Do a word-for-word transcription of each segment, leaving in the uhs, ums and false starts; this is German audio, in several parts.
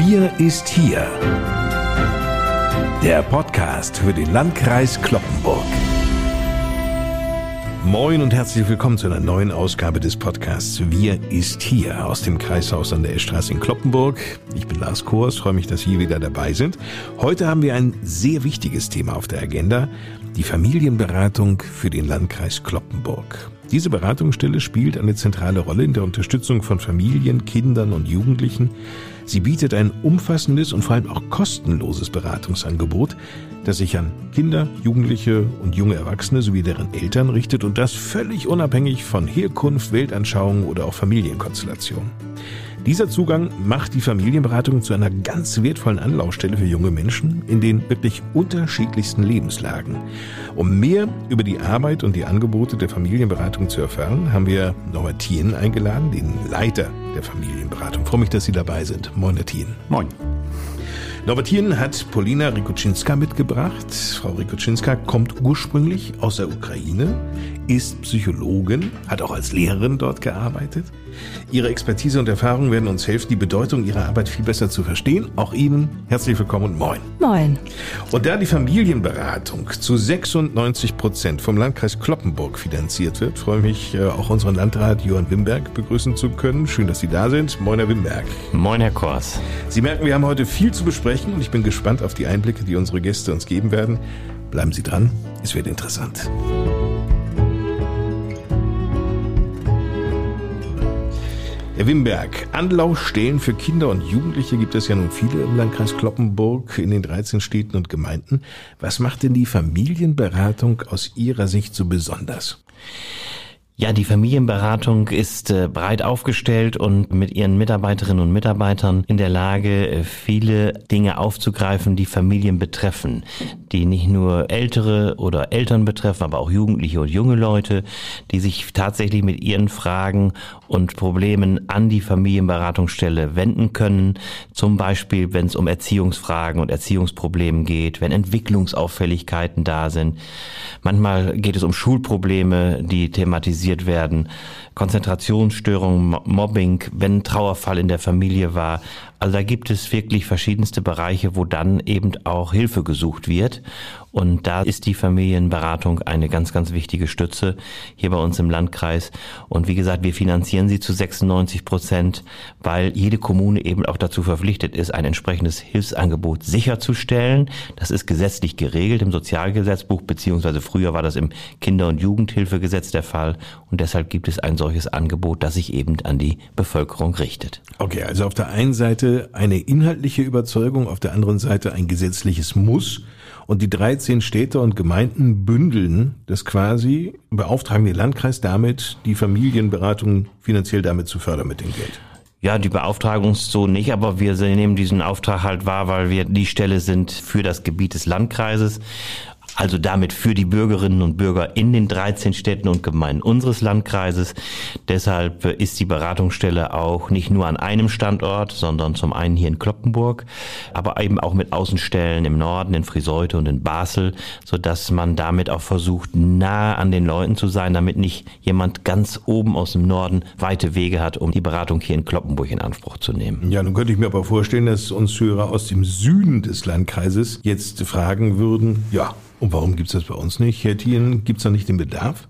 Wir ist hier. Der Podcast für den Landkreis Cloppenburg. Moin und herzlich willkommen zu einer neuen Ausgabe des Podcasts Wir ist hier aus dem Kreishaus an der Eschstraße in Cloppenburg. Ich bin Lars Kors, freue mich, dass Sie wieder dabei sind. Heute haben wir ein sehr wichtiges Thema auf der Agenda, die Familienberatung für den Landkreis Cloppenburg. Diese Beratungsstelle spielt eine zentrale Rolle in der Unterstützung von Familien, Kindern und Jugendlichen. Sie bietet ein umfassendes und vor allem auch kostenloses Beratungsangebot, das sich an Kinder, Jugendliche und junge Erwachsene sowie deren Eltern richtet und das völlig unabhängig von Herkunft, Weltanschauung oder auch Familienkonstellation. Dieser Zugang macht die Familienberatung zu einer ganz wertvollen Anlaufstelle für junge Menschen in den wirklich unterschiedlichsten Lebenslagen. Um mehr über die Arbeit und die Angebote der Familienberatung zu erfahren, haben wir Norbert Thien eingeladen, den Leiter der Familienberatung. Ich freue mich, dass Sie dabei sind. Moin, Herr Thien. Moin. Norbert Thien hat Polina Rikuczynska mitgebracht. Frau Rikuczynska kommt ursprünglich aus der Ukraine, ist Psychologin, hat auch als Lehrerin dort gearbeitet. Ihre Expertise und Erfahrung werden uns helfen, die Bedeutung ihrer Arbeit viel besser zu verstehen. Auch Ihnen herzlich willkommen und moin. Moin. Und da die Familienberatung zu sechsundneunzig Prozent vom Landkreis Cloppenburg finanziert wird, freue ich mich, auch unseren Landrat Johann Wimberg begrüßen zu können. Schön, dass Sie da sind. Moin, Herr Wimberg. Moin, Herr Kors. Sie merken, wir haben heute viel zu besprechen und ich bin gespannt auf die Einblicke, die unsere Gäste uns geben werden. Bleiben Sie dran, es wird interessant. Herr Wimberg, Anlaufstellen für Kinder und Jugendliche gibt es ja nun viele im Landkreis Cloppenburg in den dreizehn Städten und Gemeinden. Was macht denn die Familienberatung aus Ihrer Sicht so besonders? Ja, die Familienberatung ist äh, breit aufgestellt und mit ihren Mitarbeiterinnen und Mitarbeitern in der Lage, äh, viele Dinge aufzugreifen, die Familien betreffen, die nicht nur Ältere oder Eltern betreffen, aber auch Jugendliche und junge Leute, die sich tatsächlich mit ihren Fragen und Problemen an die Familienberatungsstelle wenden können. Zum Beispiel, wenn es um Erziehungsfragen und Erziehungsprobleme geht, wenn Entwicklungsauffälligkeiten da sind. Manchmal geht es um Schulprobleme, die thematisiert werden, Konzentrationsstörungen, Mobbing, wenn ein Trauerfall in der Familie war. Also da gibt es wirklich verschiedenste Bereiche, wo dann eben auch Hilfe gesucht wird. Und da ist die Familienberatung eine ganz, ganz wichtige Stütze hier bei uns im Landkreis. Und wie gesagt, wir finanzieren sie zu sechsundneunzig Prozent, weil jede Kommune eben auch dazu verpflichtet ist, ein entsprechendes Hilfsangebot sicherzustellen. Das ist gesetzlich geregelt im Sozialgesetzbuch, beziehungsweise früher war das im Kinder- und Jugendhilfegesetz der Fall. Und deshalb gibt es ein solches Angebot, das sich eben an die Bevölkerung richtet. Okay, also auf der einen Seite eine inhaltliche Überzeugung, auf der anderen Seite ein gesetzliches Muss. Und die dreizehn Städte und Gemeinden bündeln das quasi, beauftragen den Landkreis damit, die Familienberatung finanziell damit zu fördern mit dem Geld. Ja, die Beauftragung ist so nicht, aber wir nehmen diesen Auftrag halt wahr, weil wir die Stelle sind für das Gebiet des Landkreises. Also damit für die Bürgerinnen und Bürger in den dreizehn Städten und Gemeinden unseres Landkreises. Deshalb ist die Beratungsstelle auch nicht nur an einem Standort, sondern zum einen hier in Cloppenburg, aber eben auch mit Außenstellen im Norden, in Friseute und in Basel, sodass man damit auch versucht, nah an den Leuten zu sein, damit nicht jemand ganz oben aus dem Norden weite Wege hat, um die Beratung hier in Cloppenburg in Anspruch zu nehmen. Ja, nun könnte ich mir aber vorstellen, dass uns Hörer aus dem Süden des Landkreises jetzt fragen würden, ja, und warum gibt es das bei uns nicht? Herr Thien, gibt es da nicht den Bedarf?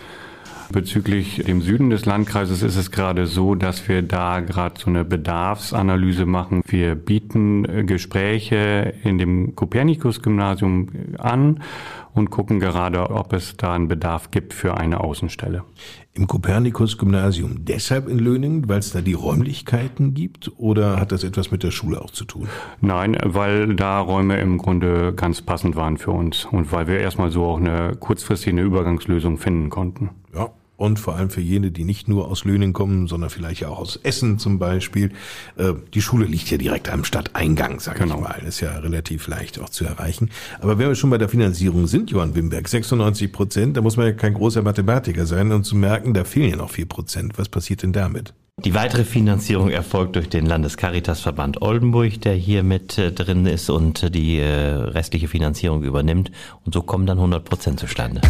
Bezüglich dem Süden des Landkreises ist es gerade so, dass wir da gerade so eine Bedarfsanalyse machen. Wir bieten Gespräche in dem Kopernikus-Gymnasium an und gucken gerade, ob es da einen Bedarf gibt für eine Außenstelle. Im Kopernikus-Gymnasium deshalb in Löningen, weil es da die Räumlichkeiten gibt, oder hat das etwas mit der Schule auch zu tun? Nein, weil da Räume im Grunde ganz passend waren für uns und weil wir erstmal so auch eine kurzfristige Übergangslösung finden konnten. Ja. Und vor allem für jene, die nicht nur aus Löningen kommen, sondern vielleicht ja auch aus Essen zum Beispiel. Äh, die Schule liegt ja direkt am Stadteingang, sag genau. ich mal. Das ist ja relativ leicht auch zu erreichen. Aber wenn wir schon bei der Finanzierung sind, Johann Wimberg, sechsundneunzig Prozent, da muss man ja kein großer Mathematiker sein, um zu merken, da fehlen ja noch vier Prozent. Was passiert denn damit? Die weitere Finanzierung erfolgt durch den Landescaritasverband Oldenburg, der hier mit äh, drin ist und die äh, restliche Finanzierung übernimmt. Und so kommen dann hundert Prozent zustande.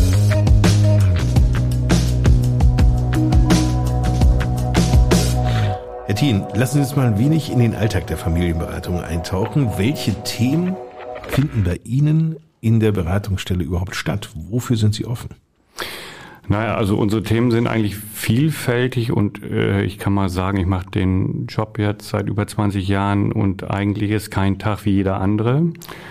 Herr Martin, lassen Sie uns mal ein wenig in den Alltag der Familienberatung eintauchen. Welche Themen finden bei Ihnen in der Beratungsstelle überhaupt statt? Wofür sind Sie offen? Naja, also unsere Themen sind eigentlich vielfältig und äh, ich kann mal sagen, ich mache den Job jetzt seit über zwanzig Jahren und eigentlich ist kein Tag wie jeder andere.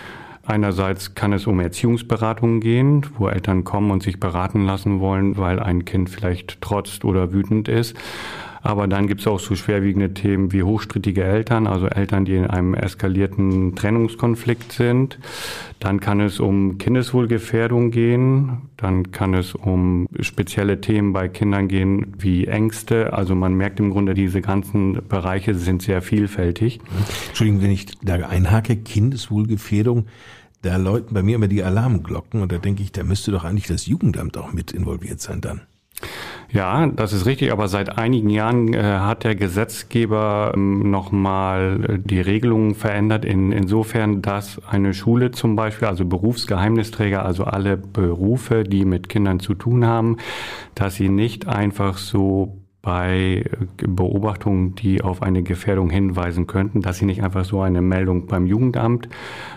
Einerseits kann es um Erziehungsberatungen gehen, wo Eltern kommen und sich beraten lassen wollen, weil ein Kind vielleicht trotzt oder wütend ist. Aber dann gibt es auch so schwerwiegende Themen wie hochstrittige Eltern, also Eltern, die in einem eskalierten Trennungskonflikt sind. Dann kann es um Kindeswohlgefährdung gehen. Dann kann es um spezielle Themen bei Kindern gehen wie Ängste. Also man merkt im Grunde, diese ganzen Bereiche sind sehr vielfältig. Entschuldigung, wenn ich da einhake, Kindeswohlgefährdung, da läuten bei mir immer die Alarmglocken und da denke ich, da müsste doch eigentlich das Jugendamt auch mit involviert sein dann. Ja, das ist richtig, aber seit einigen Jahren äh, hat der Gesetzgeber ähm, nochmal die Regelungen verändert, in, insofern, dass eine Schule zum Beispiel, also Berufsgeheimnisträger, also alle Berufe, die mit Kindern zu tun haben, dass sie nicht einfach so bei Beobachtungen, die auf eine Gefährdung hinweisen könnten, dass sie nicht einfach so eine Meldung beim Jugendamt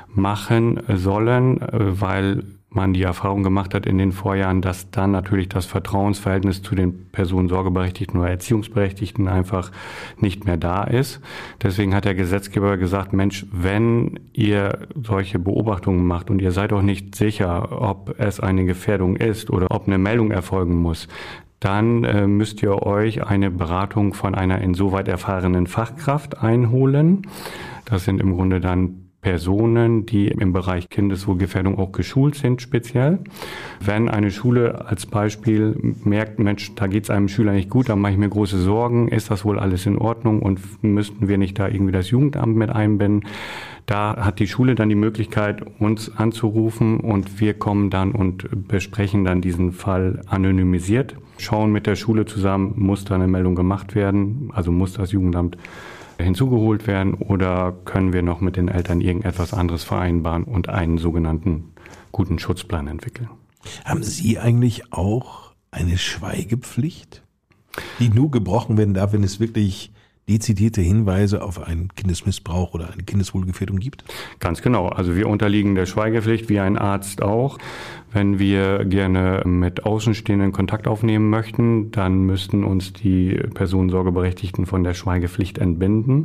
machen sollen, weil man die Erfahrung gemacht hat in den Vorjahren, dass dann natürlich das Vertrauensverhältnis zu den Personensorgeberechtigten oder Erziehungsberechtigten einfach nicht mehr da ist. Deswegen hat der Gesetzgeber gesagt, Mensch, wenn ihr solche Beobachtungen macht und ihr seid auch nicht sicher, ob es eine Gefährdung ist oder ob eine Meldung erfolgen muss, dann äh, müsst ihr euch eine Beratung von einer insoweit erfahrenen Fachkraft einholen. Das sind im Grunde dann Personen, die im Bereich Kindeswohlgefährdung auch geschult sind speziell. Wenn eine Schule als Beispiel merkt, Mensch, da geht es einem Schüler nicht gut, dann mache ich mir große Sorgen, ist das wohl alles in Ordnung und müssten wir nicht da irgendwie das Jugendamt mit einbinden? Da hat die Schule dann die Möglichkeit, uns anzurufen und wir kommen dann und besprechen dann diesen Fall anonymisiert, schauen mit der Schule zusammen, muss da eine Meldung gemacht werden, also muss das Jugendamt hinzugeholt werden oder können wir noch mit den Eltern irgendetwas anderes vereinbaren und einen sogenannten guten Schutzplan entwickeln. Haben Sie eigentlich auch eine Schweigepflicht, die nur gebrochen werden darf, wenn es wirklich dezidierte Hinweise auf einen Kindesmissbrauch oder eine Kindeswohlgefährdung gibt? Ganz genau. Also wir unterliegen der Schweigepflicht, wie ein Arzt auch. Wenn wir gerne mit Außenstehenden Kontakt aufnehmen möchten, dann müssten uns die Personensorgeberechtigten von der Schweigepflicht entbinden.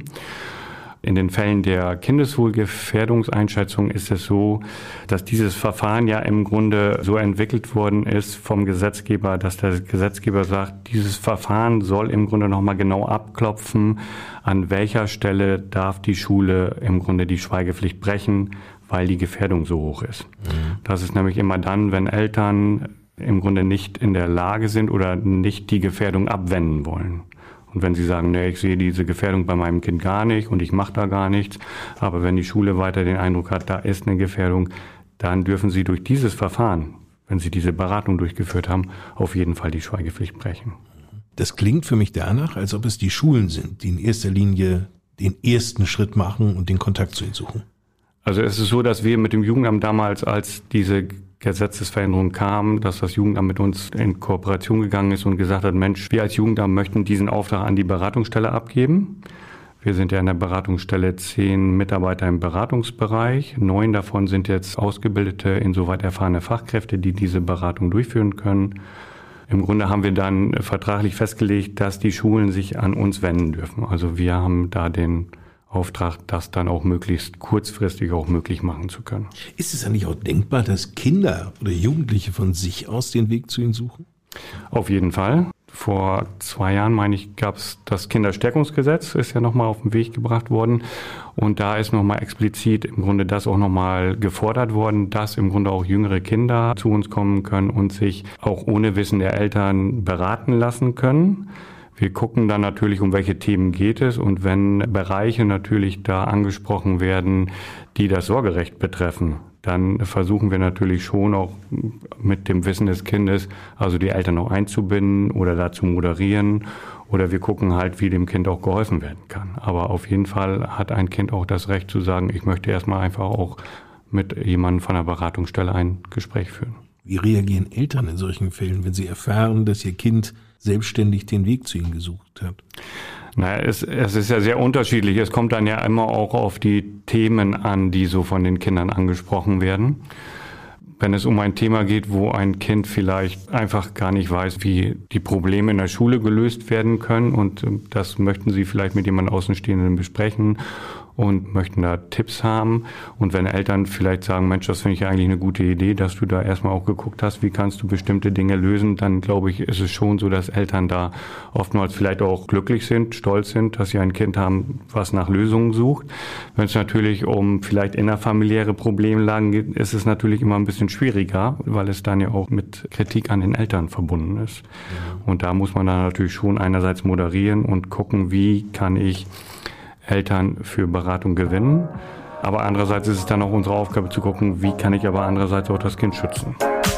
In den Fällen der Kindeswohlgefährdungseinschätzung ist es so, dass dieses Verfahren ja im Grunde so entwickelt worden ist vom Gesetzgeber, dass der Gesetzgeber sagt, dieses Verfahren soll im Grunde nochmal genau abklopfen, an welcher Stelle darf die Schule im Grunde die Schweigepflicht brechen, weil die Gefährdung so hoch ist. Mhm. Das ist nämlich immer dann, wenn Eltern im Grunde nicht in der Lage sind oder nicht die Gefährdung abwenden wollen. Und wenn Sie sagen, nee, ich sehe diese Gefährdung bei meinem Kind gar nicht und ich mache da gar nichts, aber wenn die Schule weiter den Eindruck hat, da ist eine Gefährdung, dann dürfen Sie durch dieses Verfahren, wenn Sie diese Beratung durchgeführt haben, auf jeden Fall die Schweigepflicht brechen. Das klingt für mich danach, als ob es die Schulen sind, die in erster Linie den ersten Schritt machen und den Kontakt zu ihnen suchen. Also es ist so, dass wir mit dem Jugendamt damals, als diese Gesetzesveränderung kam, dass das Jugendamt mit uns in Kooperation gegangen ist und gesagt hat, Mensch, wir als Jugendamt möchten diesen Auftrag an die Beratungsstelle abgeben. Wir sind ja in der Beratungsstelle zehn Mitarbeiter im Beratungsbereich. Neun davon sind jetzt ausgebildete, insoweit erfahrene Fachkräfte, die diese Beratung durchführen können. Im Grunde haben wir dann vertraglich festgelegt, dass die Schulen sich an uns wenden dürfen. Also wir haben da den Auftrag, das dann auch möglichst kurzfristig auch möglich machen zu können. Ist es eigentlich auch denkbar, dass Kinder oder Jugendliche von sich aus den Weg zu Ihnen suchen? Auf jeden Fall. Vor zwei Jahren, meine ich, gab es das Kinderstärkungsgesetz, ist ja nochmal auf den Weg gebracht worden. Und da ist nochmal explizit im Grunde das auch nochmal gefordert worden, dass im Grunde auch jüngere Kinder zu uns kommen können und sich auch ohne Wissen der Eltern beraten lassen können. Wir gucken dann natürlich, um welche Themen geht es und wenn Bereiche natürlich da angesprochen werden, die das Sorgerecht betreffen, dann versuchen wir natürlich schon auch mit dem Wissen des Kindes, also die Eltern auch einzubinden oder dazu moderieren oder wir gucken halt, wie dem Kind auch geholfen werden kann. Aber auf jeden Fall hat ein Kind auch das Recht zu sagen, ich möchte erstmal einfach auch mit jemandem von der Beratungsstelle ein Gespräch führen. Wie reagieren Eltern in solchen Fällen, wenn sie erfahren, dass ihr Kind selbstständig den Weg zu ihnen gesucht hat? Naja, es, es ist ja sehr unterschiedlich. Es kommt dann ja immer auch auf die Themen an, die so von den Kindern angesprochen werden. Wenn es um ein Thema geht, wo ein Kind vielleicht einfach gar nicht weiß, wie die Probleme in der Schule gelöst werden können, und das möchten Sie vielleicht mit jemandem Außenstehenden besprechen und möchten da Tipps haben. Und wenn Eltern vielleicht sagen, Mensch, das finde ich eigentlich eine gute Idee, dass du da erstmal auch geguckt hast, wie kannst du bestimmte Dinge lösen, dann glaube ich, ist es schon so, dass Eltern da oftmals vielleicht auch glücklich sind, stolz sind, dass sie ein Kind haben, was nach Lösungen sucht. Wenn es natürlich um vielleicht innerfamiliäre Problemlagen geht, ist es natürlich immer ein bisschen schwieriger, weil es dann ja auch mit Kritik an den Eltern verbunden ist. Mhm. Und da muss man dann natürlich schon einerseits moderieren und gucken, wie kann ich Eltern für Beratung gewinnen. Aber andererseits ist es dann auch unsere Aufgabe zu gucken, wie kann ich aber andererseits auch das Kind schützen.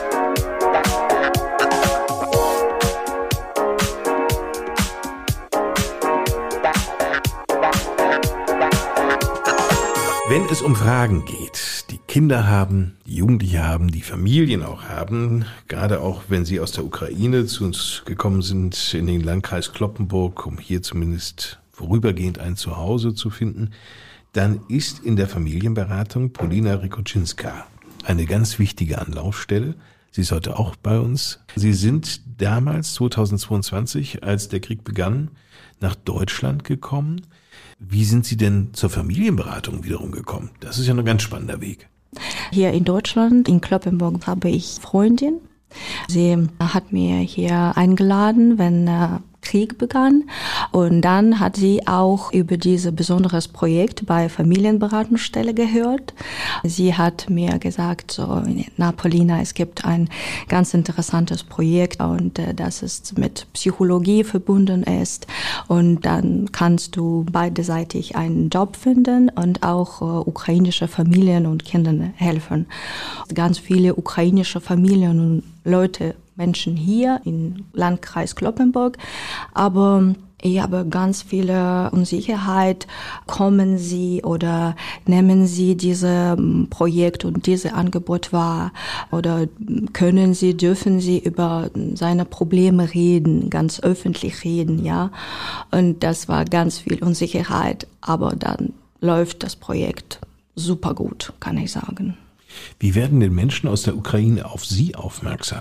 Wenn es um Fragen geht, die Kinder haben, die Jugendliche haben, die Familien auch haben, gerade auch wenn sie aus der Ukraine zu uns gekommen sind in den Landkreis Cloppenburg, um hier zumindest vorübergehend ein Zuhause zu finden, dann ist in der Familienberatung Polina Rikuczynska eine ganz wichtige Anlaufstelle. Sie ist heute auch bei uns. Sie sind damals, zweitausendzweiundzwanzig, als der Krieg begann, nach Deutschland gekommen. Wie sind Sie denn zur Familienberatung wiederum gekommen? Das ist ja ein ganz spannender Weg. Hier in Deutschland, in Cloppenburg, habe ich Freundin. Sie hat mir hier eingeladen, wenn der Krieg begann. Und dann hat sie auch über dieses besonderes Projekt bei Familienberatungsstelle gehört. Sie hat mir gesagt, so, na Polina, es gibt ein ganz interessantes Projekt und äh, das ist mit Psychologie verbunden ist. Und dann kannst du beiderseitig einen Job finden und auch äh, ukrainische Familien und Kindern helfen. Ganz viele ukrainische Familien und Leute, Menschen hier im Landkreis Cloppenburg, aber ich habe ganz viele Unsicherheit. Kommen Sie oder nehmen Sie dieses Projekt und dieses Angebot wahr? Oder können Sie, dürfen Sie über seine Probleme reden, ganz öffentlich reden, ja? Und das war ganz viel Unsicherheit, aber dann läuft das Projekt super gut, kann ich sagen. Wie werden denn Menschen aus der Ukraine auf Sie aufmerksam?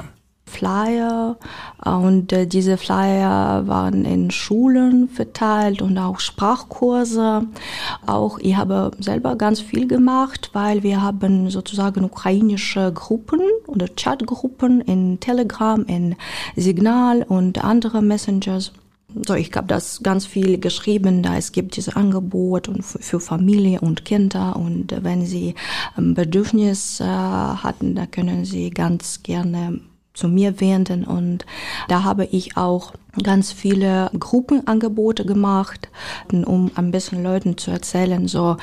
Flyer und äh, diese Flyer waren in Schulen verteilt und auch Sprachkurse. Auch ich habe selber ganz viel gemacht, weil wir haben sozusagen ukrainische Gruppen oder Chatgruppen in Telegram, in Signal und andere Messengers. So, ich habe das ganz viel geschrieben, da es gibt dieses Angebot und für, für Familie und Kinder und äh, wenn sie ähm, Bedürfnis äh, hatten, da können sie ganz gerne zu mir wenden und da habe ich auch ganz viele Gruppenangebote gemacht, um ein bisschen Leuten zu erzählen, so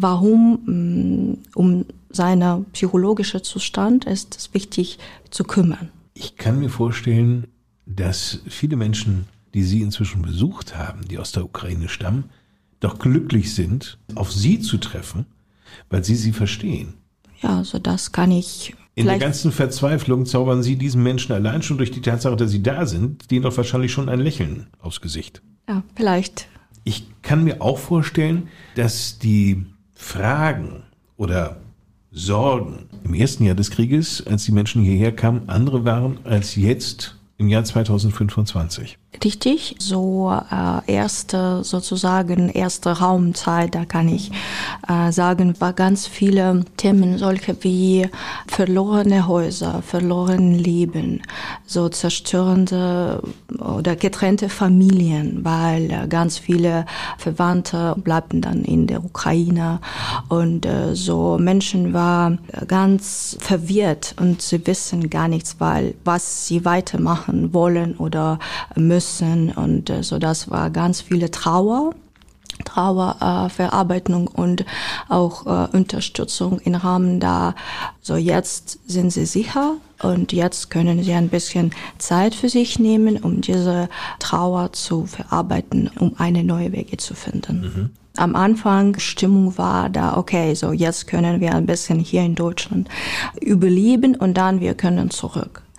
warum um seinen psychologischen Zustand ist es wichtig zu kümmern. Ich kann mir vorstellen, dass viele Menschen, die Sie inzwischen besucht haben, die aus der Ukraine stammen, doch glücklich sind, auf Sie zu treffen, weil Sie sie verstehen. Ja, also das kann ich In der ganzen Verzweiflung zaubern Sie diesen Menschen allein schon durch die Tatsache, dass Sie da sind, denen doch wahrscheinlich schon ein Lächeln aufs Gesicht. Ja, vielleicht. Ich kann mir auch vorstellen, dass die Fragen oder Sorgen im ersten Jahr des Krieges, als die Menschen hierher kamen, andere waren als jetzt im Jahr zweitausendfünfundzwanzig. Richtig, so äh, erste sozusagen erste Raumzeit, da kann ich äh, sagen, war ganz viele Themen, solche wie verlorene Häuser, verlorene Leben, so zerstörende oder getrennte Familien, weil äh, ganz viele Verwandte bleibten dann in der Ukraine und äh, so Menschen waren ganz verwirrt und sie wissen gar nichts, weil was sie weitermachen wollen oder müssen. Und äh, so das war ganz viele Trauer, Trauerverarbeitung äh, und auch äh, Unterstützung im Rahmen da. So jetzt sind sie sicher und jetzt können sie ein bisschen Zeit für sich nehmen, um diese Trauer zu verarbeiten, um eine neue Wege zu finden. Mhm. Am Anfang Stimmung war da, okay, so jetzt können wir ein bisschen hier in Deutschland überleben und dann wir können zurück.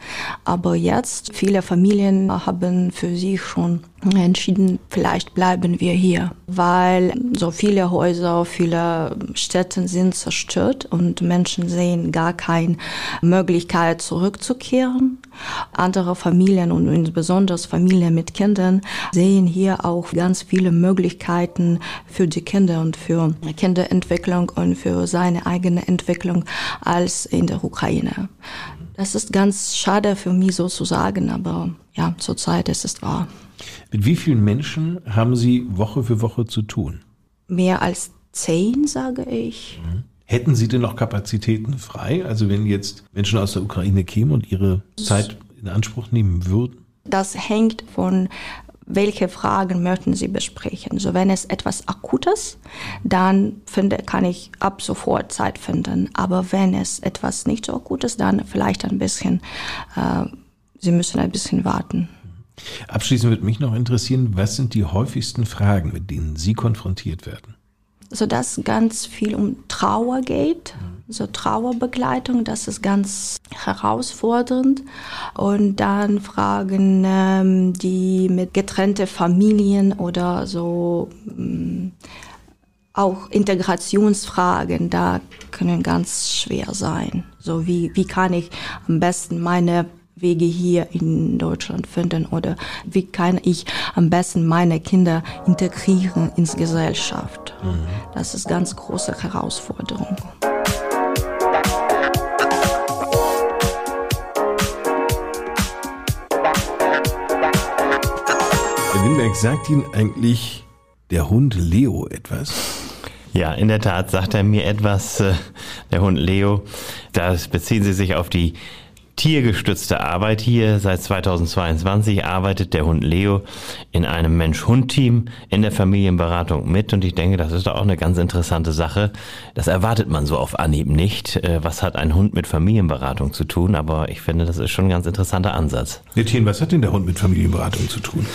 Aber jetzt, viele Familien haben für sich schon entschieden, vielleicht bleiben wir hier, weil so viele Häuser, viele Städte sind zerstört und Menschen sehen gar keine Möglichkeit zurückzukehren. Andere Familien und insbesondere Familien mit Kindern sehen hier auch ganz viele Möglichkeiten für die Kinder und für Kinderentwicklung und für seine eigene Entwicklung als in der Ukraine. Das ist ganz schade für mich sozusagen, aber ja, zurzeit ist es wahr. Mit wie vielen Menschen haben Sie Woche für Woche zu tun? Mehr als zehn, sage ich. Mhm. Hätten Sie denn noch Kapazitäten frei? Also wenn jetzt Menschen aus der Ukraine kämen und ihre Zeit in Anspruch nehmen würden? Das hängt von welche Fragen möchten Sie besprechen. So, wenn es etwas Akutes, dann finde, kann ich ab sofort Zeit finden. Aber wenn es etwas nicht so Akutes, dann vielleicht ein bisschen, äh, Sie müssen ein bisschen warten. Abschließend würde mich noch interessieren, was sind die häufigsten Fragen, mit denen Sie konfrontiert werden? So, dass ganz viel um Trauer geht, so Trauerbegleitung, das ist ganz herausfordernd. Und dann Fragen, ähm, die mit getrennte Familien oder so, ähm, auch Integrationsfragen, da können ganz schwer sein. So, wie, wie kann ich am besten meine Wege hier in Deutschland finden oder wie kann ich am besten meine Kinder integrieren ins Gesellschaft. Mhm. Das ist ganz große Herausforderung. Herr Winberg, sagt Ihnen eigentlich der Hund Leo etwas? Ja, in der Tat sagt er mir etwas, äh, der Hund Leo. Da beziehen Sie sich auf die tiergestützte Arbeit hier. Seit zweitausendzweiundzwanzig arbeitet der Hund Leo in einem Mensch-Hund-Team in der Familienberatung mit und ich denke, das ist doch auch eine ganz interessante Sache. Das erwartet man so auf Anhieb nicht. Was hat ein Hund mit Familienberatung zu tun? Aber ich finde, das ist schon ein ganz interessanter Ansatz. Etienne, was hat denn der Hund mit Familienberatung zu tun?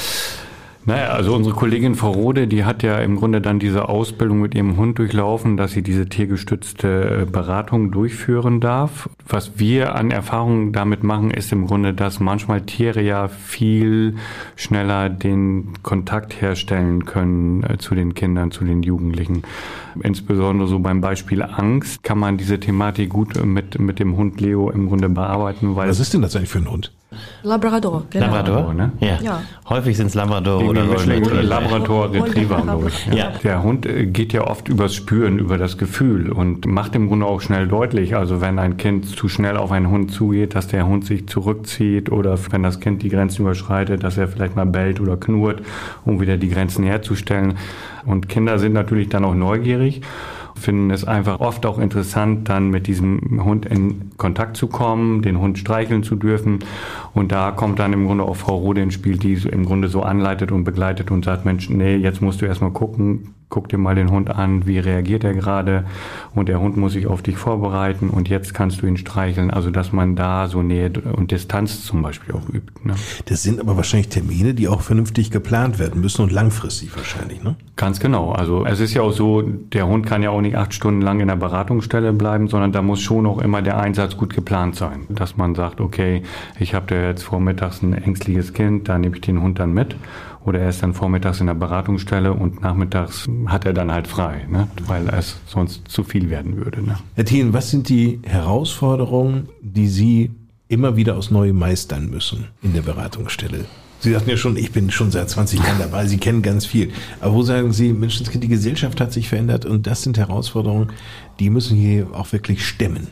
Naja, also unsere Kollegin Frau Rode, die hat ja im Grunde dann diese Ausbildung mit ihrem Hund durchlaufen, dass sie diese tiergestützte Beratung durchführen darf. Was wir an Erfahrungen damit machen, ist im Grunde, dass manchmal Tiere ja viel schneller den Kontakt herstellen können äh, zu den Kindern, zu den Jugendlichen. Insbesondere so beim Beispiel Angst kann man diese Thematik gut mit, mit dem Hund Leo im Grunde bearbeiten. Weil Was ist denn das eigentlich für ein Hund? Labrador, genau. Labrador, ne? Ja. Ja. Häufig sind es Labrador oder Mischling, Labrador Retriever, glaube ich. Ja. Der Hund geht ja oft übers Spüren, über das Gefühl und macht im Grunde auch schnell deutlich, also wenn ein Kind zu schnell auf einen Hund zugeht, dass der Hund sich zurückzieht oder wenn das Kind die Grenzen überschreitet, dass er vielleicht mal bellt oder knurrt, um wieder die Grenzen herzustellen. Und Kinder sind natürlich dann auch neugierig, finden es einfach oft auch interessant, dann mit diesem Hund in Kontakt zu kommen, den Hund streicheln zu dürfen. Und da kommt dann im Grunde auch Frau Rode ins Spiel, die im Grunde so anleitet und begleitet und sagt, Mensch, nee, jetzt musst du erstmal gucken, guck dir mal den Hund an, wie reagiert er gerade und der Hund muss sich auf dich vorbereiten und jetzt kannst du ihn streicheln. Also dass man da so Nähe und Distanz zum Beispiel auch übt. Ne? Das sind aber wahrscheinlich Termine, die auch vernünftig geplant werden müssen und langfristig wahrscheinlich, ne? Ganz genau. Also es ist ja auch so, der Hund kann ja auch nicht acht Stunden lang in der Beratungsstelle bleiben, sondern da muss schon auch immer der Einsatz gut geplant sein. Dass man sagt, okay, ich habe da jetzt vormittags ein ängstliches Kind, da nehme ich den Hund dann mit. Oder er ist dann vormittags in der Beratungsstelle und nachmittags hat er dann halt frei, ne? Weil es sonst zu viel werden würde. Ne? Herr Thielen, was sind die Herausforderungen, die Sie immer wieder aufs Neue meistern müssen in der Beratungsstelle? Sie sagten ja schon, ich bin schon seit zwanzig Jahren dabei, Sie kennen ganz viel. Aber wo sagen Sie, Menschenskind, die Gesellschaft hat sich verändert und das sind Herausforderungen, die müssen hier auch wirklich stemmen?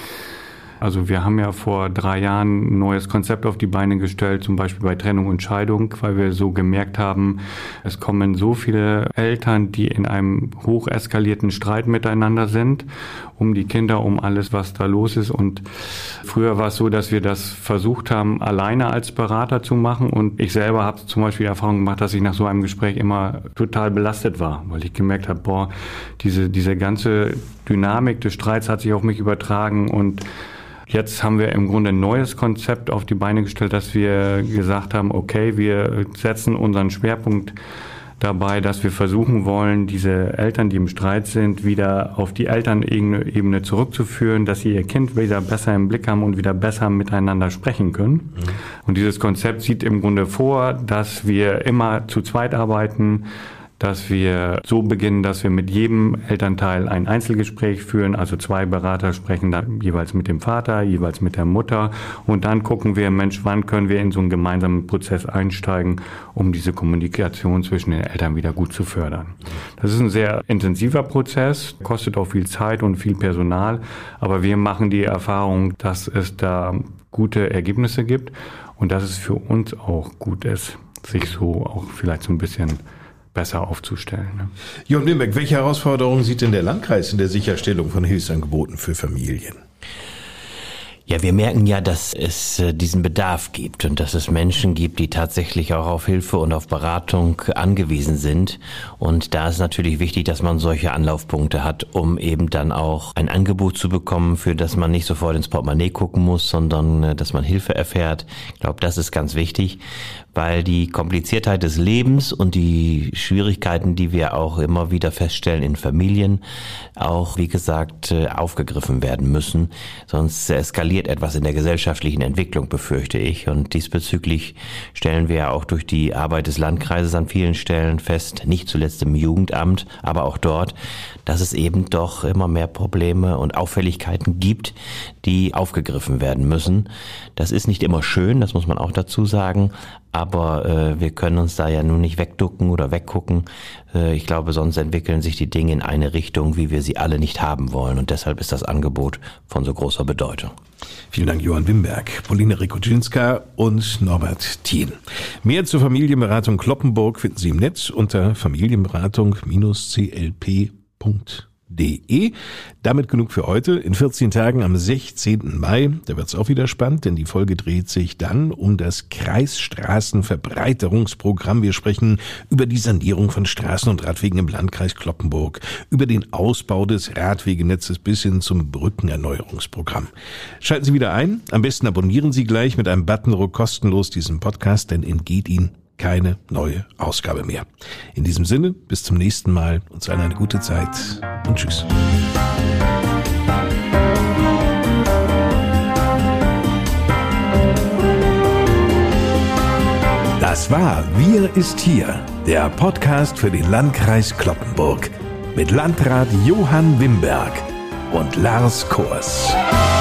Also wir haben ja vor drei Jahren ein neues Konzept auf die Beine gestellt, zum Beispiel bei Trennung und Scheidung, weil wir so gemerkt haben, es kommen so viele Eltern, die in einem hoch eskalierten Streit miteinander sind, um die Kinder, um alles, was da los ist. Und früher war es so, dass wir das versucht haben, alleine als Berater zu machen. Und ich selber habe zum Beispiel die Erfahrung gemacht, dass ich nach so einem Gespräch immer total belastet war, weil ich gemerkt habe, boah, diese, diese ganze Dynamik des Streits hat sich auf mich übertragen und jetzt haben wir im Grunde ein neues Konzept auf die Beine gestellt, dass wir gesagt haben, okay, wir setzen unseren Schwerpunkt dabei, dass wir versuchen wollen, diese Eltern, die im Streit sind, wieder auf die Elternebene zurückzuführen, dass sie ihr Kind wieder besser im Blick haben und wieder besser miteinander sprechen können. Mhm. Und dieses Konzept sieht im Grunde vor, dass wir immer zu zweit arbeiten, dass wir so beginnen, dass wir mit jedem Elternteil ein Einzelgespräch führen, also zwei Berater sprechen dann jeweils mit dem Vater, jeweils mit der Mutter und dann gucken wir, Mensch, wann können wir in so einen gemeinsamen Prozess einsteigen, um diese Kommunikation zwischen den Eltern wieder gut zu fördern. Das ist ein sehr intensiver Prozess, kostet auch viel Zeit und viel Personal, aber wir machen die Erfahrung, dass es da gute Ergebnisse gibt und dass es für uns auch gut ist, sich so auch vielleicht so ein bisschen besser aufzustellen. Ne? Johann Wimberg, welche Herausforderungen sieht denn der Landkreis in der Sicherstellung von Hilfsangeboten für Familien? Ja, wir merken ja, dass es diesen Bedarf gibt und dass es Menschen gibt, die tatsächlich auch auf Hilfe und auf Beratung angewiesen sind. Und da ist natürlich wichtig, dass man solche Anlaufpunkte hat, um eben dann auch ein Angebot zu bekommen, für das man nicht sofort ins Portemonnaie gucken muss, sondern dass man Hilfe erfährt. Ich glaube, das ist ganz wichtig, weil die Kompliziertheit des Lebens und die Schwierigkeiten, die wir auch immer wieder feststellen in Familien, auch, wie gesagt, aufgegriffen werden müssen. Sonst eskaliert etwas in der gesellschaftlichen Entwicklung, befürchte ich. Und diesbezüglich stellen wir ja auch durch die Arbeit des Landkreises an vielen Stellen fest, nicht zuletzt im Jugendamt, aber auch dort, dass es eben doch immer mehr Probleme und Auffälligkeiten gibt, die aufgegriffen werden müssen. Das ist nicht immer schön, das muss man auch dazu sagen, aber äh, wir können uns da ja nun nicht wegducken oder weggucken. Äh, ich glaube, sonst entwickeln sich die Dinge in eine Richtung, wie wir sie alle nicht haben wollen. Und deshalb ist das Angebot von so großer Bedeutung. Vielen Dank, Johann Wimberg, Polina Rikuczynska und Norbert Thien. Mehr zur Familienberatung Cloppenburg finden Sie im Netz unter familienberatung Bindestrich c l p punkt de. Damit genug für heute. In vierzehn Tagen am sechzehnten Mai, da wird es auch wieder spannend, denn die Folge dreht sich dann um das Kreisstraßenverbreiterungsprogramm. Wir sprechen über die Sanierung von Straßen und Radwegen im Landkreis Cloppenburg, über den Ausbau des Radwegenetzes bis hin zum Brückenerneuerungsprogramm. Schalten Sie wieder ein. Am besten abonnieren Sie gleich mit einem Buttondruck kostenlos diesen Podcast, denn entgeht Ihnen keine neue Ausgabe mehr. In diesem Sinne, bis zum nächsten Mal und seien eine gute Zeit und tschüss. Das war Wir ist hier, der Podcast für den Landkreis Cloppenburg mit Landrat Johann Wimberg und Lars Kors.